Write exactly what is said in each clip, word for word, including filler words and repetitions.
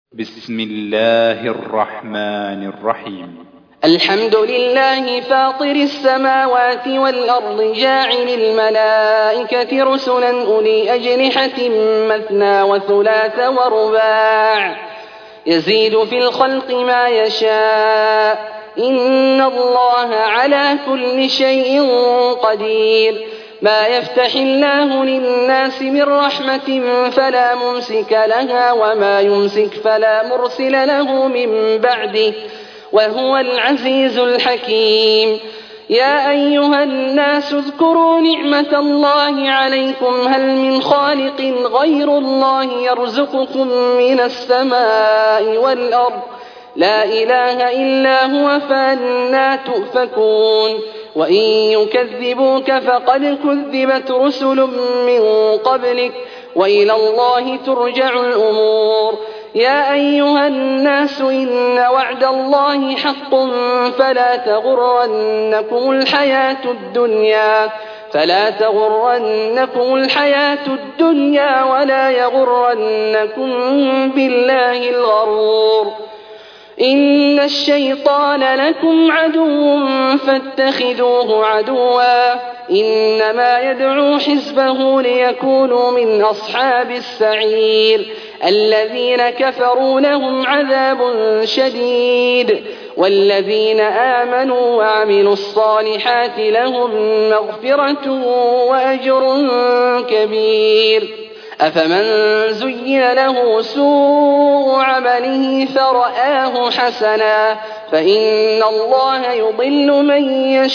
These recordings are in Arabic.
بسم الله الرحمن الرحيم. الحمد لله فاطر السماوات والأرض جاعل الملائكة رسلا أولي أجنحة مثنى وثلاث ورباع يزيد في الخلق ما يشاء إن الله على كل شيء قدير. ما يفتح الله للناس من رحمة فلا ممسك لها وما يمسك فلا مرسل له من بعده وهو العزيز الحكيم. يا أيها الناس اذكروا نعمة الله عليكم هل من خالق غير الله يرزقكم من السماء والأرض لا إله إلا هو فأنى تؤفكون. وإن يكذبوك فقد كذبت رسل من قبلك وإلى الله ترجع الأمور. يا أيها الناس إن وعد الله حق فلا تغرنكم الحياة الدنيا فلا تغرنكم الحياة الدنيا ولا يغرنكم بالله الغرور. إن الشيطان لكم عدو فاتخذوه عدوا إنما يدعو حزبه ليكونوا من أصحاب السعير. الذين كفروا لهم عذاب شديد والذين آمنوا وعملوا الصالحات لهم مغفرة وأجر كبير. أفمن زين له سوء عمله فرآه حسنا فإن الله يضل من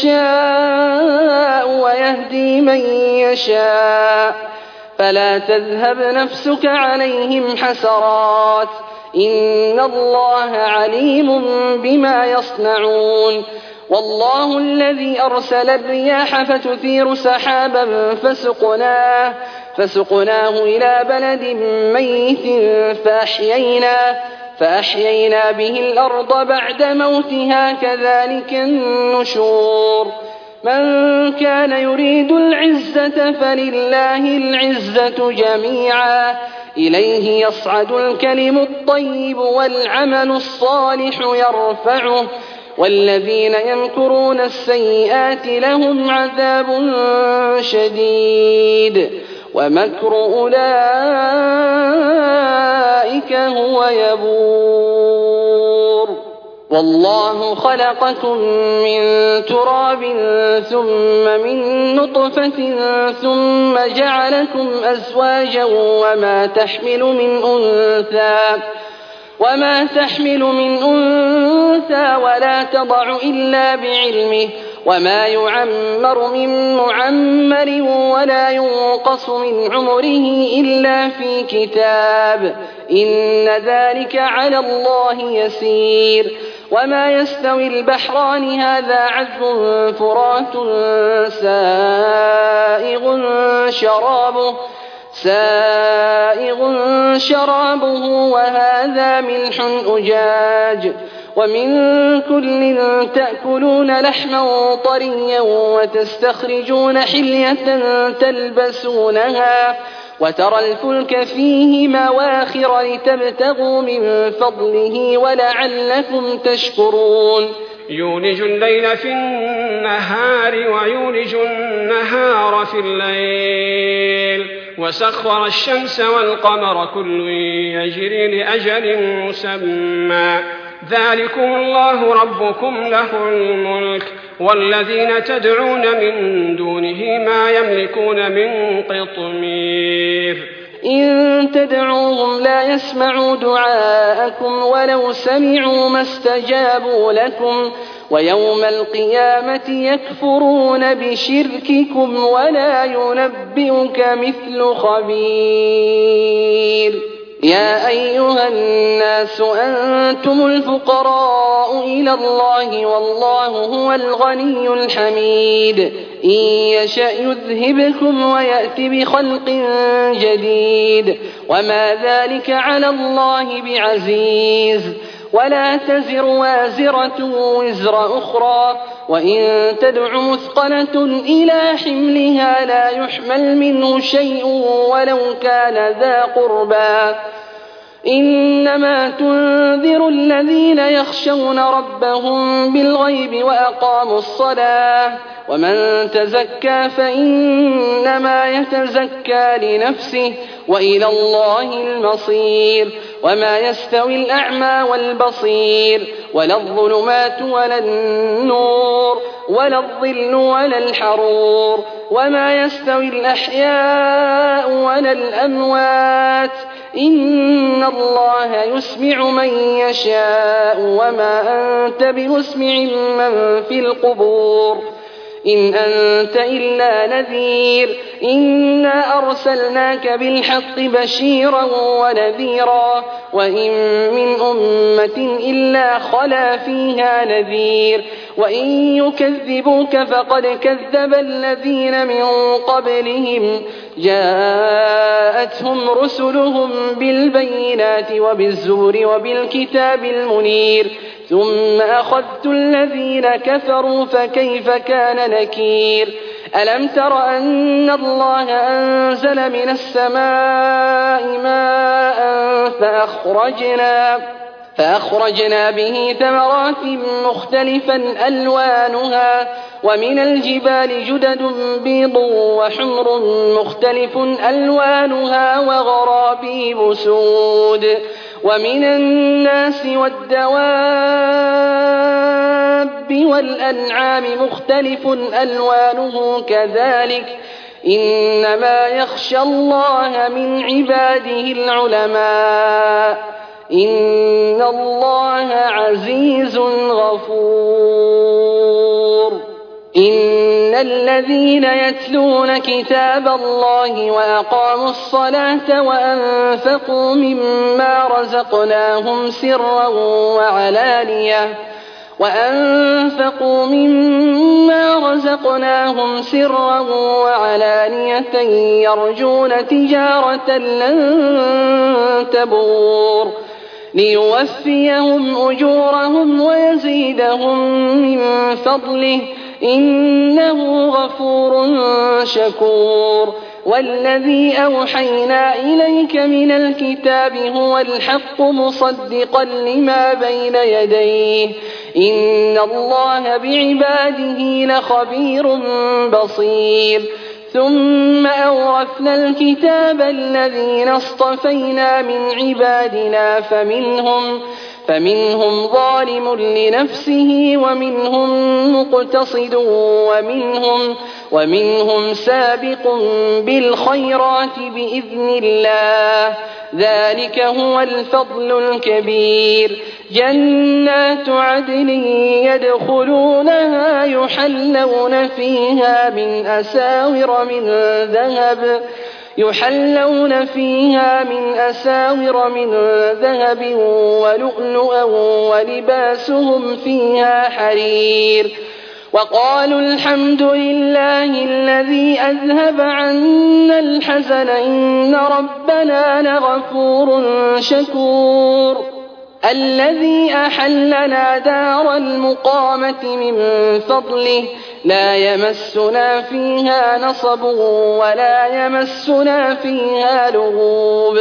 يشاء ويهدي من يشاء فلا تذهب نفسك عليهم حسرات إن الله عليم بما يصنعون. والله الذي أرسل الرياح فتثير سحابا فسقناه فسقناه إلى بلد ميت فأحيينا, فأحيينا به الأرض بعد موتها كذلك النشور. من كان يريد العزة فلله العزة جميعا إليه يصعد الكلم الطيب والعمل الصالح يرفعه والذين يمكرون السيئات لهم عذاب شديد ومكر أولئك هو يبور. والله خلقكم من تراب ثم من نطفة ثم جعلكم أزواجا وما تحمل من أنثى وما تحمل من أنثى ولا تضع إلا بعلمه وما يعمر من معمر ولا ينقص من عمره إلا في كتاب إن ذلك على الله يسير. وما يستوي البحران هذا عذب فرات سائغ شرابه سائغ شرابه وهذا ملح أجاج ومن كل تأكلون لحما طريا وتستخرجون حلية تلبسونها وترى الفلك فيه مواخر لتبتغوا من فضله ولعلكم تشكرون. يولج الليل في النهار ويولج النهار في الليل وسخر الشمس والقمر كل يجري لأجل مسمى ذلكم الله ربكم له الملك والذين تدعون من دونه ما يملكون من قطمير. إن تدعوهم لا يسمعوا دعاءكم ولو سمعوا ما استجابوا لكم ويوم القيامة يكفرون بشرككم ولا ينبئك مثل خبير. يا أيها الناس أنتم الفقراء إلى الله والله هو الغني الحميد. إن يشأ يذهبكم ويأتي بخلق جديد وما ذلك على الله بعزيز. ولا تزر وازرة وزر أخرى وإن تدع مثقلة إلى حملها لا يحمل منه شيء ولو كان ذا قربى إنما تنذر الذين يخشون ربهم بالغيب وأقاموا الصلاة ومن تزكى فإنما يتزكى لنفسه وإلى الله المصير وما يستوي الأعمى والبصير ولا الظلمات ولا النور ولا الظل ولا الحرور وما يستوي الأحياء ولا الأموات إن الله يسمع من يشاء وما أنت بمسمع من في القبور إن أنت إلا نذير إنا أرسلناك بالحق بشيرا ونذيرا وإن من أمة إلا خلا فيها نذير وإن يكذبوك فقد كذب الذين من قبلهم جاءتهم رسلهم بالبينات وبالزور وبالكتاب المنير ثم أخذت الذين كفروا فكيف كان نكير ألم تر أن الله أنزل من السماء ماء فأخرجنا فأخرجنا به ثمرات مختلفا ألوانها ومن الجبال جدد بيض وحمر مختلف ألوانها وغرابيب سود ومن الناس والدواب والأنعام مختلف ألوانه كذلك إنما يخشى الله من عباده العلماء إن الله عزيز غفور إن الذين يتلون كتاب الله وأقاموا الصلاة وأنفقوا مما رزقناهم سرا وعلانية وأنفقوا مما رزقناهم سرا وعلانية يرجون تجارة لن تبور ليوفيهم أجورهم ويزيدهم من فضله إنه غفور شكور والذي أوحينا إليك من الكتاب هو الحق مصدقا لما بين يديه إن الله بعباده لخبير بصير ثم أورثنا الكتاب الذين اصطفينا من عبادنا فمنهم فمنهم ظالم لنفسه ومنهم مقتصد ومنهم ومنهم سابق بالخيرات بإذن الله ذلك هو الفضل الكبير جنات عدن يدخلونها يحلون فيها من أساور من ذهب يحلون فيها من أساور من ذهب ولؤلؤا ولباسهم فيها حرير وقالوا الحمد لله الذي أذهب عنا الحزن إن ربنا لغفور شكور الذي أحلنا دار المقامة من فضله لا يمسنا فيها نصب ولا يمسنا فيها لغوب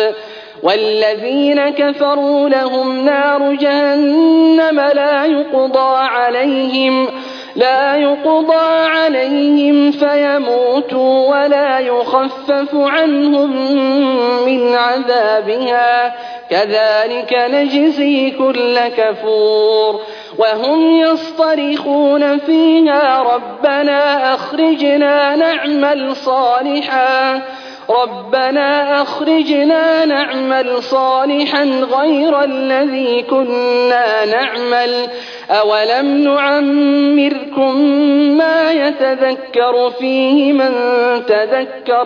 والذين كفروا لهم نار جهنم لا يقضى عليهم لا يقضى عليهم فيموتوا ولا يخفف عنهم من عذابها كذلك نجزي كل كفور وهم يصطرخون فيها ربنا أخرجنا نعمل صالحا ربنا أخرجنا نعمل صالحا غير الذي كنا نعمل أولم نعمركم ما يتذكر فيه من تذكر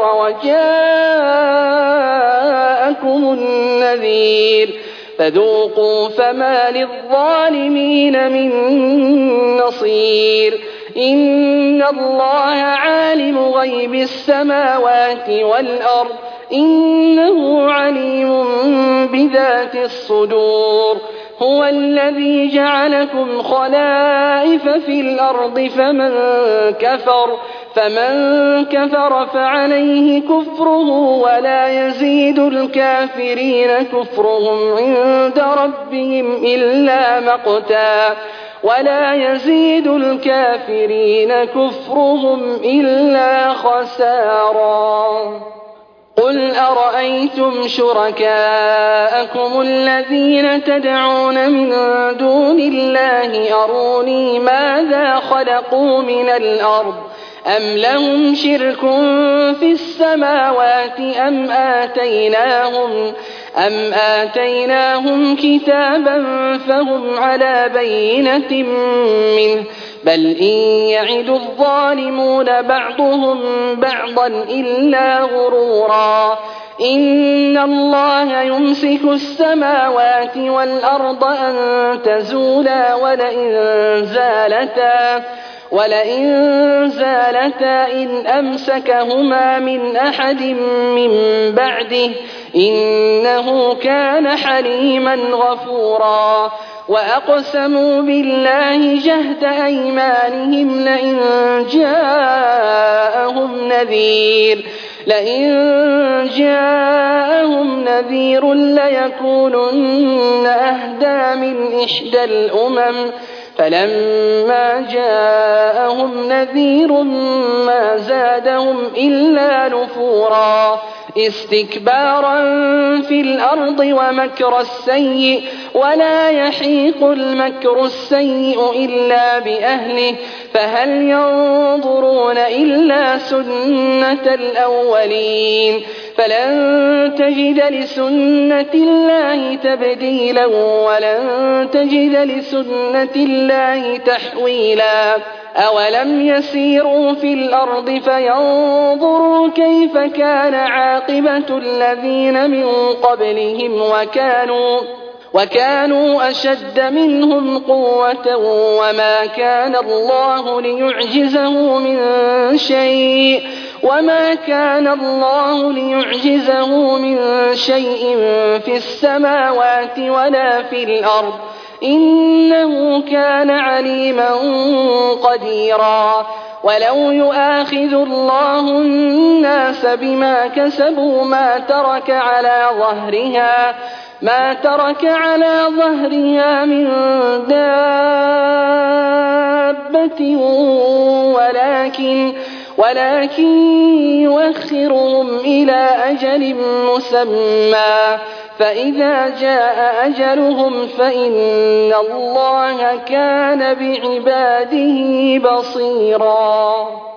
وجاءكم النذير فذوقوا فما للظالمين من نصير إن الله عالم غيب السماوات والأرض إنه عليم بذات الصدور هو الذي جعلكم خلائف في الأرض فمن كفر فمن كفر فعليه كفره ولا يزيد الكافرين كفرهم عند ربهم إلا مقتا ولا يزيد الكافرين كفرهم إلا خسارا قل أرأيتم شركاءكم الذين تدعون من دون الله أروني ماذا خلقوا من الأرض أم لهم شرك في السماوات أم آتيناهم أم آتيناهم كتابا فهم على بينة منه بل إن يعد الظالمون بعضهم بعضا إلا غرورا إن الله يمسك السماوات والأرض أن تزولا ولئن زالتا ولئن زالتا إن أمسكهما من أحد من بعده إنه كان حليما غفورا وأقسموا بالله جهد أيمانهم لئن جاءهم نذير لئن جاءهم نذير ليكونن أهدى من إحدى الأمم فلما جاءهم نذير ما زادهم إلا نفورا استكبارا في الأرض ومكر السيء ولا يحيق المكر السيء إلا بأهله فهل ينظرون إلا سنة الأولين فلن تجد لسنة الله تبديلا ولن تجد لسنة الله تحويلا أولم يسيروا في الأرض فينظروا كيف كان عاقبة الذين من قبلهم وكانوا وكانوا أشد منهم قوة وما كان الله ليعجزه من شيء وما كان الله ليعجزه من شيء في السماوات ولا في الأرض إنه كان عليما قديرا ولو يؤاخذ الله الناس بما كسبوا ما ترك على ظهرها ما ترك على ظهرها من دابة ولكن ولكن يؤخرهم إلى أجل مسمى فإذا جاء أجلهم فإن الله كان بعباده بصيرا.